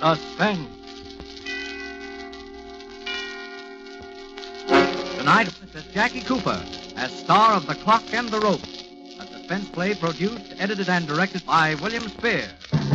Suspense. Tonight, this is Jackie Cooper as star of The Clock and the Rope, a suspense play produced, edited, and directed by William Spear.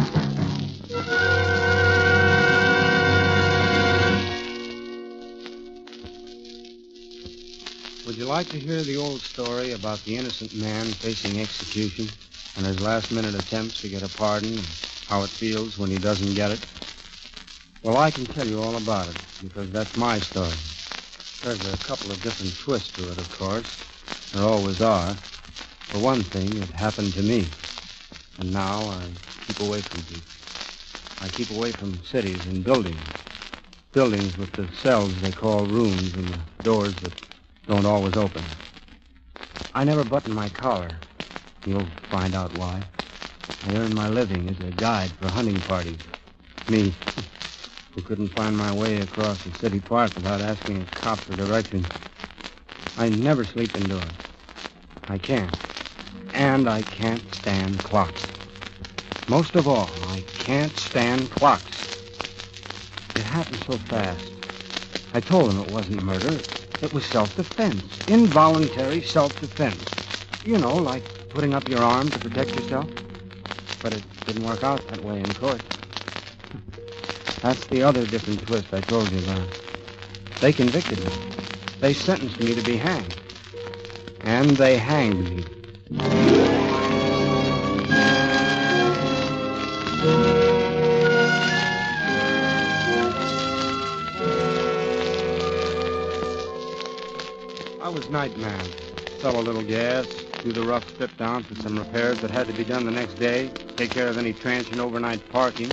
Would you like to hear the old story about the innocent man facing execution and his last-minute attempts to get a pardon and how it feels when he doesn't get it? Well, I can tell you all about it, because that's my story. There's a couple of different twists to it, of course. There always are. For one thing, it happened to me. And now I keep away from people. I keep away from cities and buildings. Buildings with the cells they call rooms and the doors that don't always open. I never button my collar. You'll find out why. I earn my living as a guide for hunting parties. Me, who couldn't find my way across a city park without asking a cop for directions. I never sleep indoors. I can't. And I can't stand clocks. Most of all, I can't stand clocks. It happened so fast. I told him it wasn't murder. It was self-defense. Involuntary self-defense. You know, like putting up your arm to protect yourself. But it didn't work out that way in court. That's the other different twist I told you about. They convicted me. They sentenced me to be hanged. And they hanged me. I was night man. Sell a little gas, do the rough strip down for some repairs that had to be done the next day, take care of any transient overnight parking.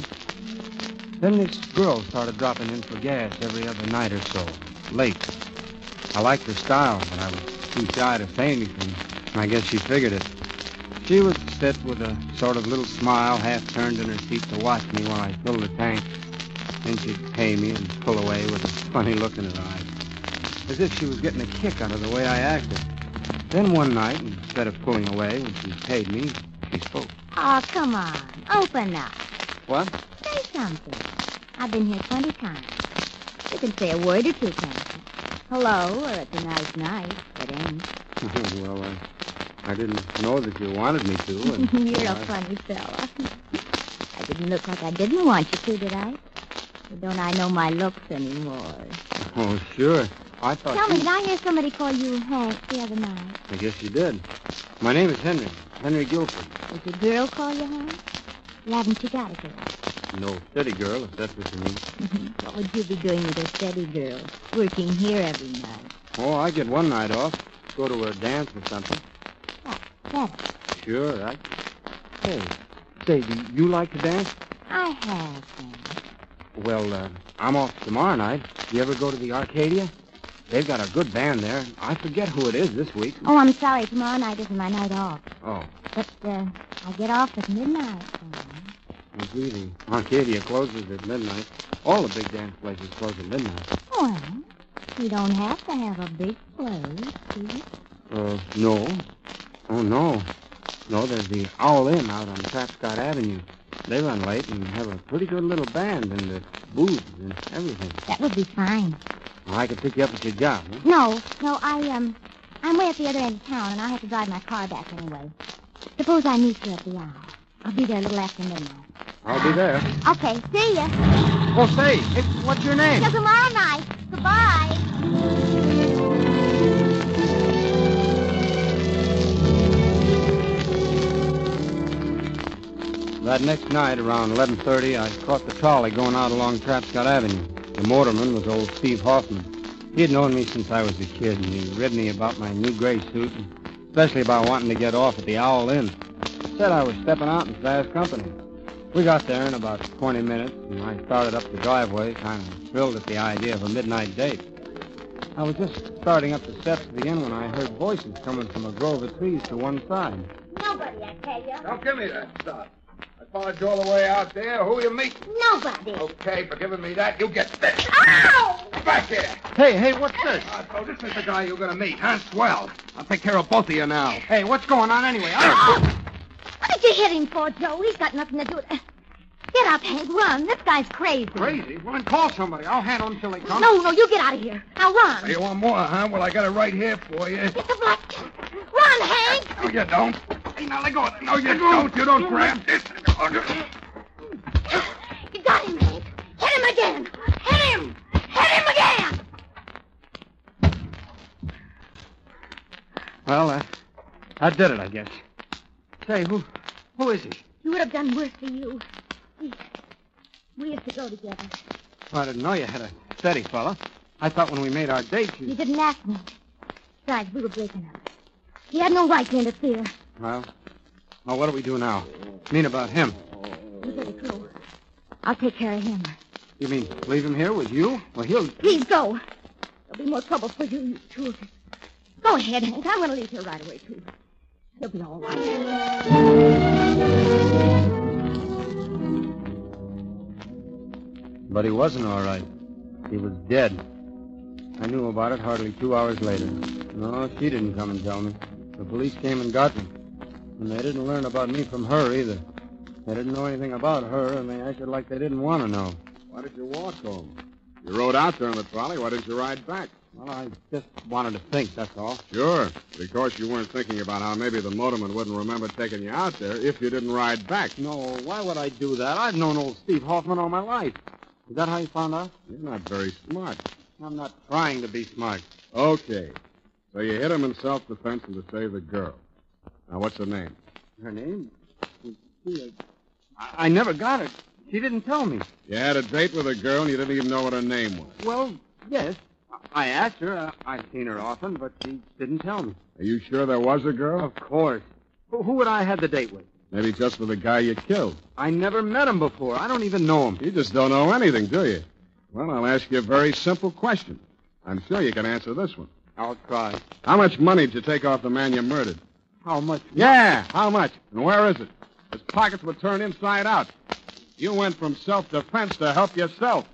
Then this girl started dropping in for gas every other night or so, late. I liked her style, but I was too shy to say anything. I guess she figured it. She would sit with a sort of little smile half turned in her seat to watch me while I filled the tank. Then she'd pay me and pull away with a funny look in her eyes, as if she was getting a kick out of the way I acted. Then one night, instead of pulling away when she paid me, she spoke. Oh, come on. Open up. What? Say something. I've been here 20 times. You can say a word or two, can't you? Hello, or it's a nice night. It ain't. Well, I didn't know that you wanted me to. And, You're a funny fella. I didn't look like I didn't want you to, did I? Or don't I know my looks anymore? Oh, sure. I thought Tell me, did I hear somebody call you Hank the other night? I guess you did. My name is Henry. Henry Guilford. Did your girl call you Hank? Well, haven't you got a girl? No steady girl, if that's what you mean. What would you be doing with a steady girl? Working here every night. Oh, I get one night off. Go to a dance or something. Oh, better. Sure, Hey, say, do you like to dance? I have, then. Well, I'm off tomorrow night. You ever go to the Arcadia? They've got a good band there. I forget who it is this week. Oh, I'm sorry. Tomorrow night isn't my night off. Oh. But, I get off at midnight. You see, the Arcadia closes at midnight. All the big dance places close at midnight. Well, you don't have to have a big place, do you? No. Oh, no. No, there's the Owl Inn out on Trapscott Avenue. They run late and have a pretty good little band and the booze and everything. That would be fine. Well, I could pick you up at your job, huh? No, I'm way at the other end of town, and I'll have to drive my car back anyway. Suppose I meet you at the Owl. I'll be there a little after midnight. I'll be there. Okay, see ya. Oh, say, what's your name? Till tomorrow night. Goodbye. That next night, around 11:30, I caught the trolley going out along Trapscott Avenue. The motorman was old Steve Hoffman. He had known me since I was a kid, and he read me about my new gray suit, and especially about wanting to get off at the Owl Inn. Said I was stepping out in fast company. We got there in about 20 minutes, and I started up the driveway, kind of thrilled at the idea of a midnight date. I was just starting up the steps of the inn when I heard voices coming from a grove of trees to one side. Nobody, I tell you. Don't give me that stuff. I followed you all the way out there. Who you meet? Nobody. Okay, for giving me that, you get this. Ow! Get back here. Hey, what's this? So this is the guy you're going to meet, huh? Swell. I'll take care of both of you now. Hey, what's going on anyway? What did you hit him for, Joe? He's got nothing to do with it. Get up, Hank. Run. This guy's crazy. Crazy? Well, then call somebody. I'll handle him till he comes. No, you get out of here. Now run. You want more, huh? Well, I got it right here for you. Get the black. Run, Hank. No, you don't. Hey, now let go. No, you don't. You don't grab this. You got him, Hank. Hit him again. Hit him. Hit him again. Well, that did it, I guess. Say, who is he? He would have done worse to you. We used to go together. Well, I didn't know you had a steady fella. I thought when we made our date You didn't ask me. Besides, we were breaking up. He had no right to interfere. Well, what do we do now? I mean about him. You better go. I'll take care of him. You mean leave him here with you? Well, he'll... Please go. There'll be more trouble for you two. Go ahead, Hank. I'm going to leave here right away, too. He'll be all right. But he wasn't all right. He was dead. I knew about it hardly 2 hours later. No, she didn't come and tell me. The police came and got me. And they didn't learn about me from her either. They didn't know anything about her, and they acted like they didn't want to know. Why did you walk home? You rode out there on the trolley. Why didn't you ride back? Well, I just wanted to think, that's all. Sure, because you weren't thinking about how maybe the motorman wouldn't remember taking you out there if you didn't ride back. No, why would I do that? I've known old Steve Hoffman all my life. Is that how you found out? You're not very smart. I'm not trying to be smart. Okay. So you hit him in self-defense and to save the girl. Now, what's her name? Her name? I never got it. She didn't tell me. You had a date with a girl and you didn't even know what her name was. Well, yes. I asked her. I've seen her often, but she didn't tell me. Are you sure there was a girl? Of course. Who would I have the date with? Maybe just with the guy you killed. I never met him before. I don't even know him. You just don't know anything, do you? Well, I'll ask you a very simple question. I'm sure you can answer this one. I'll try. How much money did you take off the man you murdered? How much? Yeah, how much? And where is it? His pockets were turned inside out. You went from self-defense to help yourself.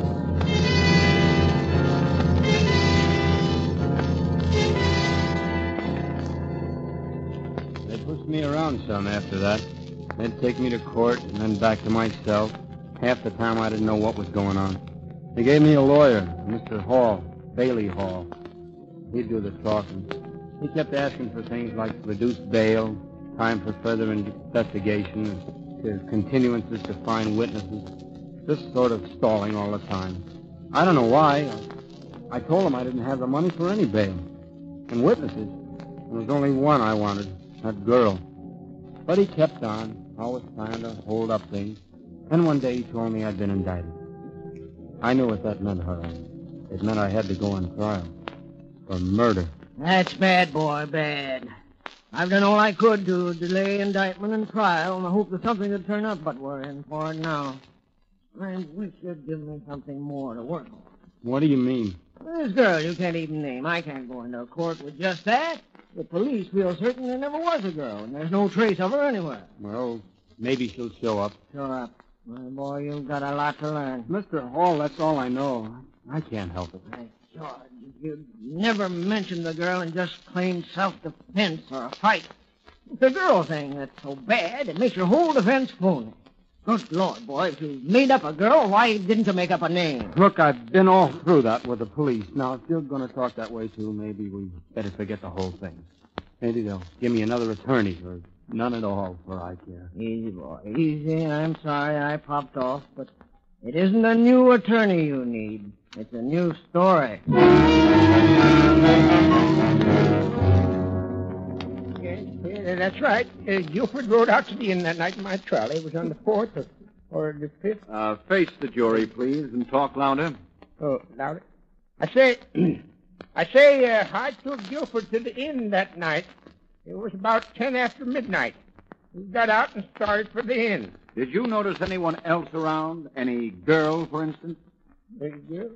They pushed me around some after that. They'd take me to court and then back to my cell. Half the time I didn't know what was going on. They gave me a lawyer, Mr. Hall, Bailey Hall. He'd do the talking. He kept asking for things like reduced bail, time for further investigation, continuances to find witnesses. Just sort of stalling all the time. I don't know why. I told him I didn't have the money for any bail. And witnesses. There was only one I wanted, that girl. But he kept on, always trying to hold up things. Then one day he told me I'd been indicted. I knew what that meant, Harry. It meant I had to go on trial. For murder. That's bad, boy, bad. I've done all I could to delay indictment and trial in the hope that something would turn up, but we're in for it now. I wish you'd give me something more to work on. What do you mean? This girl you can't even name. I can't go into a court with just that. The police feel certain there never was a girl, and there's no trace of her anywhere. Well, maybe she'll show up. Show up. My boy, you've got a lot to learn. Mr. Hall, that's all I know. I can't help it. George, if you'd never mentioned the girl and just claimed self-defense or a fight. It's the girl thing that's so bad, it makes your whole defense phony. Good Lord, boy, if you made up a girl, why didn't you make up a name? Look, I've been all through that with the police. Now, if you're going to talk that way, too, maybe we better forget the whole thing. Maybe they'll give me another attorney, or none at all, for I care. Easy, boy, easy. I'm sorry I popped off, but it isn't a new attorney you need. It's a new story. Yes, that's right. Guilford rode out to the inn that night in my trolley. It was on the 4th or the 5th. Face the jury, please, and talk louder. Oh, louder. I took Guilford to the inn that night. It was about 10 after midnight. We got out and started for the inn. Did you notice anyone else around? Any girl, for instance? Girl?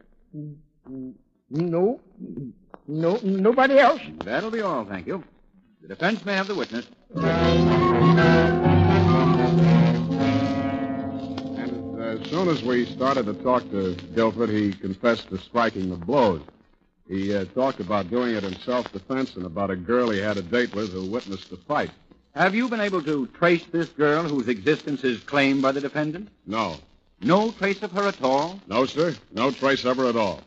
No, nobody else. That'll be all, thank you. The defense may have the witness. And as soon as we started to talk to Guilford, he confessed to striking the blows. He talked about doing it in self-defense and about a girl he had a date with who witnessed the fight. Have you been able to trace this girl whose existence is claimed by the defendant? No. No trace of her at all? No, sir. No trace of her at all.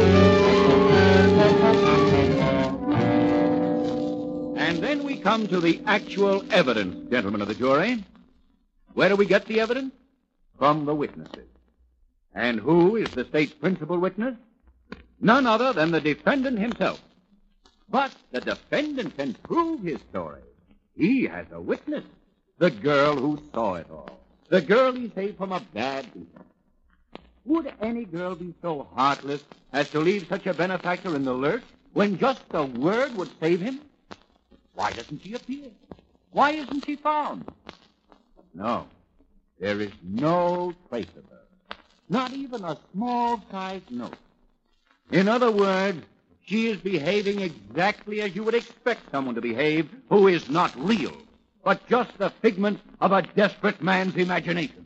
And then we come to the actual evidence, gentlemen of the jury. Where do we get the evidence? From the witnesses. And who is the state's principal witness? None other than the defendant himself. But the defendant can prove his story. He has a witness, the girl who saw it all. The girl he saved from a bad beating. Would any girl be so heartless as to leave such a benefactor in the lurch when just a word would save him? Why doesn't she appear? Why isn't she found? No, there is no trace of her. Not even a small-sized note. In other words, she is behaving exactly as you would expect someone to behave who is not real, but just the figment of a desperate man's imagination.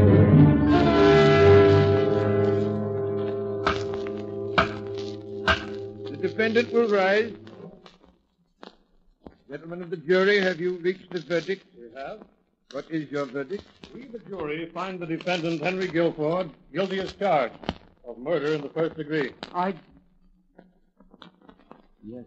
The defendant will rise. Gentlemen of the jury, have you reached the verdict? We have. What is your verdict? We, the jury, find the defendant, Henry Guilford, guilty as charged of murder in the first degree. Yes.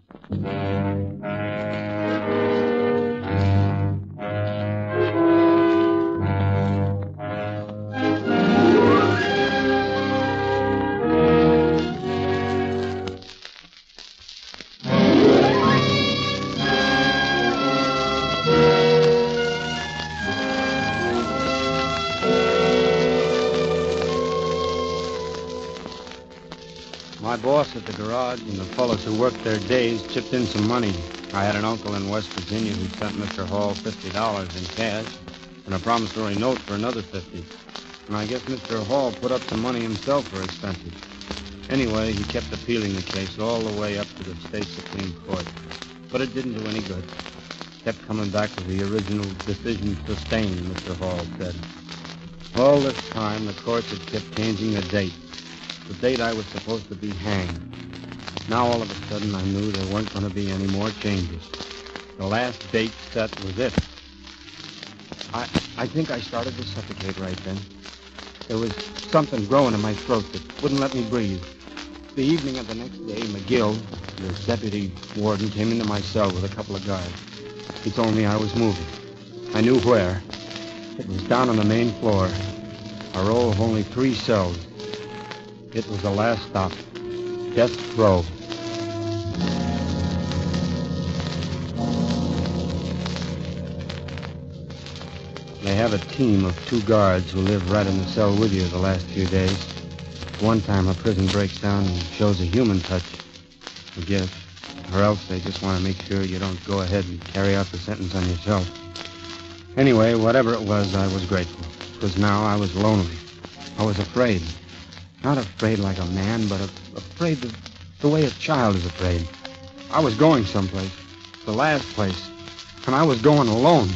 My boss at the garage and the fellows who worked their days chipped in some money. I had an uncle in West Virginia who sent Mr. Hall $50 in cash and a promissory note for another $50. And I guess Mr. Hall put up some money himself for expenses. Anyway, he kept appealing the case all the way up to the state Supreme Court. But it didn't do any good. Kept coming back with the original decision sustained, Mr. Hall said. All this time, the courts had kept changing the date. The date I was supposed to be hanged. Now, all of a sudden, I knew there weren't going to be any more changes. The last date set was it. I think I started to suffocate right then. There was something growing in my throat that wouldn't let me breathe. The evening of the next day, McGill, the deputy warden, came into my cell with a couple of guards. He told me I was moving. I knew where. It was down on the main floor. A row of only 3 cells. It was the last stop. Death row. They have a team of 2 guards who live right in the cell with you the last few days. One time a prison breaks down and shows a human touch. Forget it. Or else they just want to make sure you don't go ahead and carry out the sentence on yourself. Anyway, whatever it was, I was grateful. Because now I was lonely. I was afraid. Not afraid like a man, but afraid the way a child is afraid. I was going someplace. The last place. And I was going alone.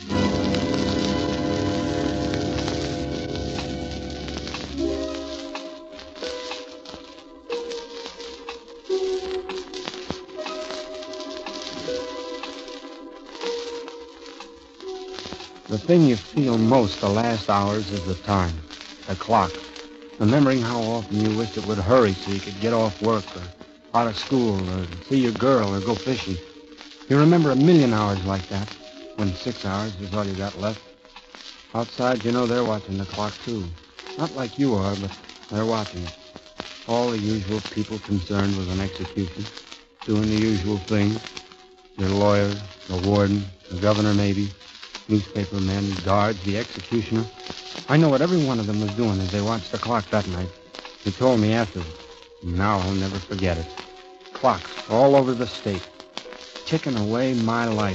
The thing you feel most the last hours is the time. The clock. Remembering how often you wished it would hurry so you could get off work or out of school or see your girl or go fishing. You remember a million hours like that, when 6 hours is all you got left. Outside, you know they're watching the clock, too. Not like you are, but they're watching it. All the usual people concerned with an execution, doing the usual things. Your lawyer, the warden, the governor maybe, newspaper men, guards, the executioner. I know what every one of them was doing as they watched the clock that night. He told me afterward. Now I'll never forget it. Clocks all over the state, ticking away my life.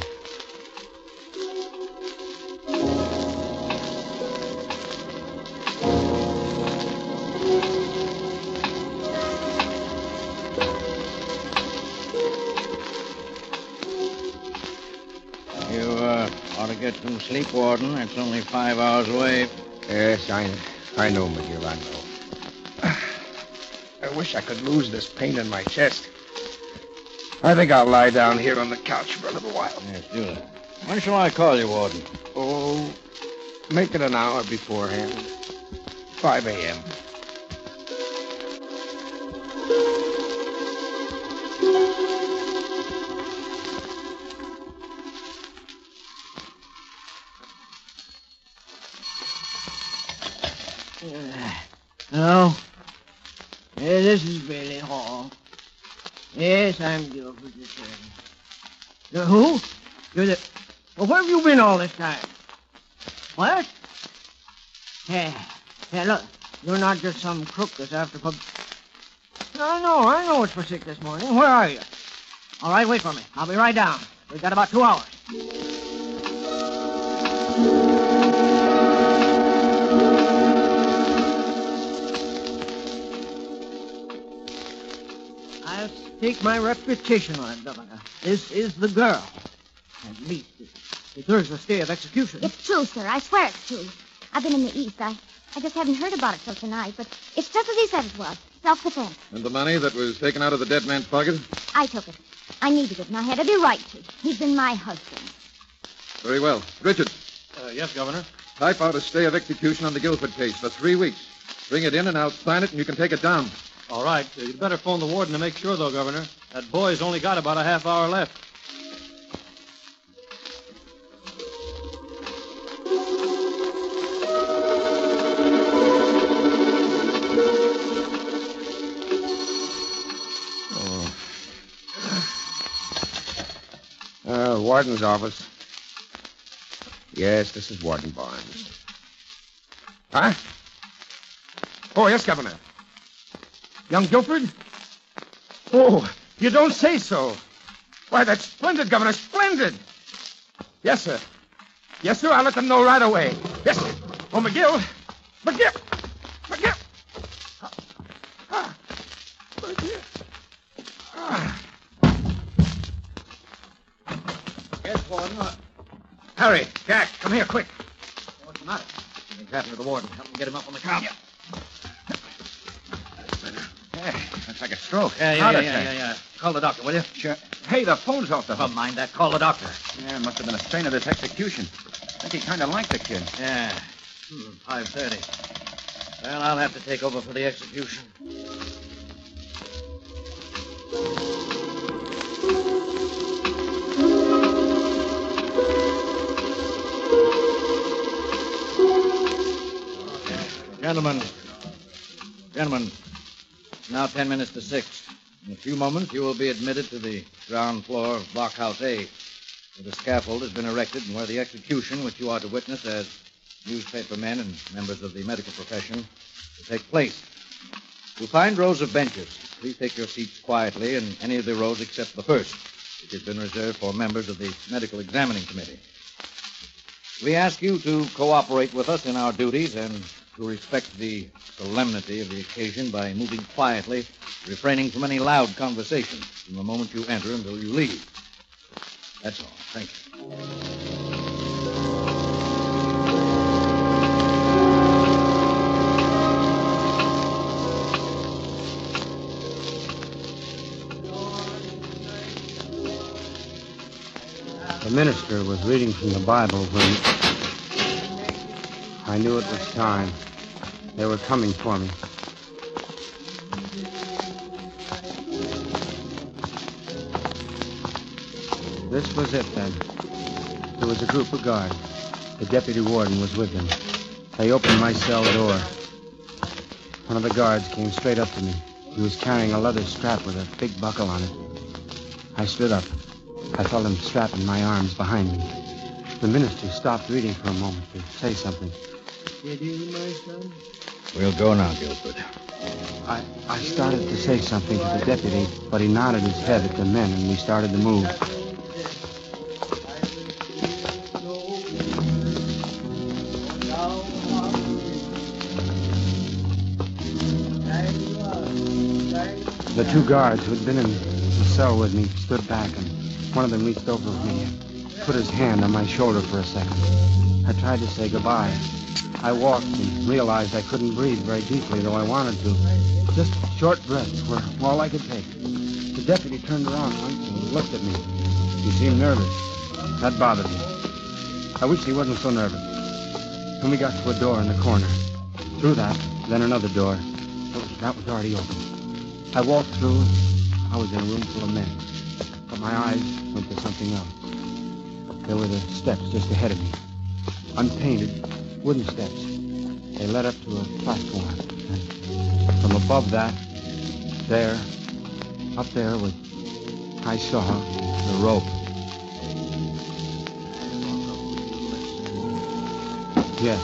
You ought to get some sleep, Warden. It's only 5 hours away. Yes, I know, McGill, I know. I wish I could lose this pain in my chest. I think I'll lie down here on the couch for a little while. Yes, do that. When shall I call you, Warden? Oh, make it an hour beforehand. 5 a.m. Hello? Yeah, this is Bailey Hall. Yes, I'm Guilford's attorney. Who? You're the... Well, where have you been all this time? What? Yeah, look. You're not just some crook that's after pub... I know it's for 6 this morning. Where are you? All right, wait for me. I'll be right down. We've got about 2 hours. I'll stake my reputation on it, Governor. This is the girl. At least it deserves a stay of execution. It's true, sir. I swear it's true. I've been in the East. I just haven't heard about it till tonight, but it's just as he said it was. Self-defense. And the money that was taken out of the dead man's pocket? I took it. I needed it, and I had every right to. He's been my husband. Very well. Richard, Yes, Governor. type out a stay of execution on the Guilford case for 3 weeks. Bring it in and I'll sign it and you can take it down. All right. You'd better phone the warden to make sure, though, Governor. That boy's only got about a half hour left. Warden's office. Yes, this is Warden Barnes. Huh? Oh, yes, Governor. Young Guilford? Oh, you don't say so. Why, that's splendid, Governor, splendid. Yes, sir. Yes, sir, I'll let them know right away. Yes, sir. Oh, McGill. McGill. Yes, Warden. Harry, Jack, come here, quick. What's the matter? Something's happened to the warden. Help me get him up on the couch. That's like a stroke. Yeah. Call the doctor, will you? Sure. Hey, the phone's off the hook. Don't mind that. Call the doctor. Yeah, it must have been a strain of this execution. I think he kind of liked the kid. Yeah. 5:30. Well, I'll have to take over for the execution. Gentlemen, now 10 minutes to 6. In a few moments, you will be admitted to the ground floor of Blockhouse A, where the scaffold has been erected and where the execution, which you are to witness as newspaper men and members of the medical profession, will take place. You'll find rows of benches. Please take your seats quietly in any of the rows except the first, which has been reserved for members of the medical examining committee. We ask you to cooperate with us in our duties and to respect the solemnity of the occasion by moving quietly, refraining from any loud conversation from the moment you enter until you leave. That's all. Thank you. The minister was reading from the Bible when I knew it was time. They were coming for me. This was it, then. There was a group of guards. The deputy warden was with them. They opened my cell door. One of the guards came straight up to me. He was carrying a leather strap with a big buckle on it. I stood up. I felt him strapping my arms behind me. The minister stopped reading for a moment to say something. It is my son. We'll go now, Guilford. I started to say something to the deputy, but he nodded his head at the men, and we started to move. The two guards who had been in the cell with me stood back, and one of them reached over me and put his hand on my shoulder for a second. I tried to say goodbye. I walked and realized I couldn't breathe very deeply, though I wanted to. Just short breaths were all I could take. The deputy turned around once and looked at me. He seemed nervous. That bothered me. I wish he wasn't so nervous. Then we got to a door in the corner. Through that, then another door. That was already open. I walked through, and I was in a room full of men. But my eyes went to something else. There were the steps just ahead of me. Unpainted, wooden steps. They led up to a platform. And from above that, up there was, I saw the rope. Yes.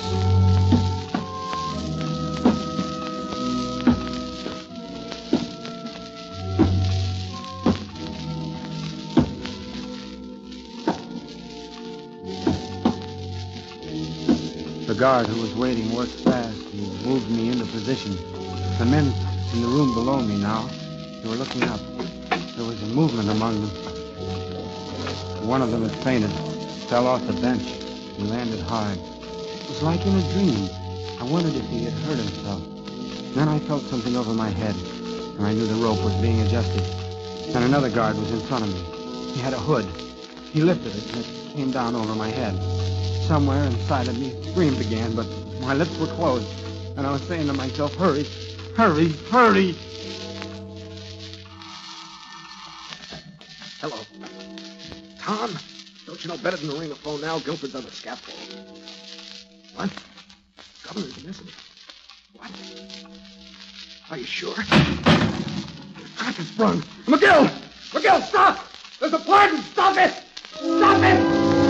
The guard who was waiting worked fast. He moved me into position. The men in the room below me now, they were looking up. There was a movement among them. One of them had fainted, fell off the bench. He landed hard. It was like in a dream. I wondered if he had hurt himself. Then I felt something over my head, and I knew the rope was being adjusted. And another guard was in front of me. He had a hood. He lifted it, and it came down over my head. Somewhere inside of me, a scream began, but my lips were closed, and I was saying to myself, hurry, hurry, hurry. Hello. Tom, don't you know better than to ring the phone now? Guilford's on the scaffold. What? Governor's missing. What? Are you sure? Crack is sprung. McGill! McGill, stop! There's a pardon! Stop it! Stop it!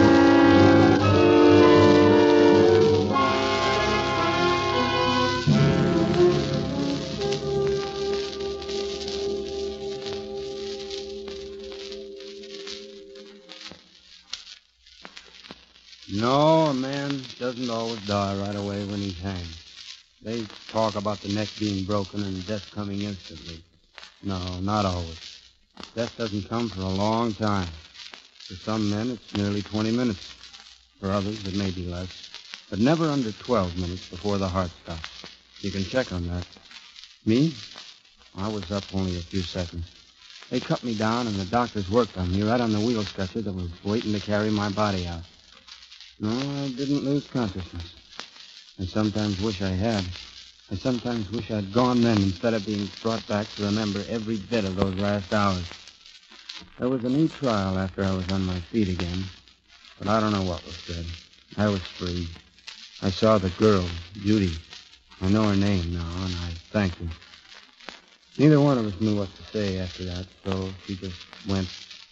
No, a man doesn't always die right away when he's hanged. They talk about the neck being broken and death coming instantly. No, not always. Death doesn't come for a long time. For some men, it's nearly 20 minutes. For others, it may be less. But never under 12 minutes before the heart stops. You can check on that. Me? I was up only a few seconds. They cut me down, and the doctors worked on me right on the wheel stretcher that was waiting to carry my body out. No, I didn't lose consciousness. I sometimes wish I had. I sometimes wish I'd gone then instead of being brought back to remember every bit of those last hours. There was a new trial after I was on my feet again, but I don't know what was said. I was free. I saw the girl, Judy. I know her name now, and I thanked her. Neither one of us knew what to say after that, so she just went.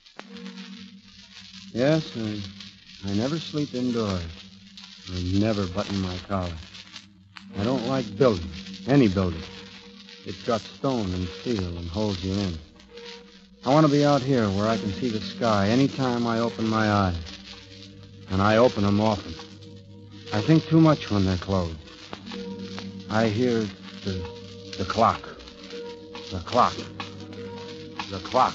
Yes, I never sleep indoors. I never button my collar. I don't like building, any building. It's got stone and steel and holds you in. I want to be out here where I can see the sky any time I open my eyes. And I open them often. I think too much when they're closed. I hear the clock. The clock. The clock.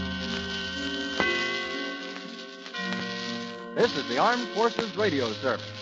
This is the Armed Forces Radio Service.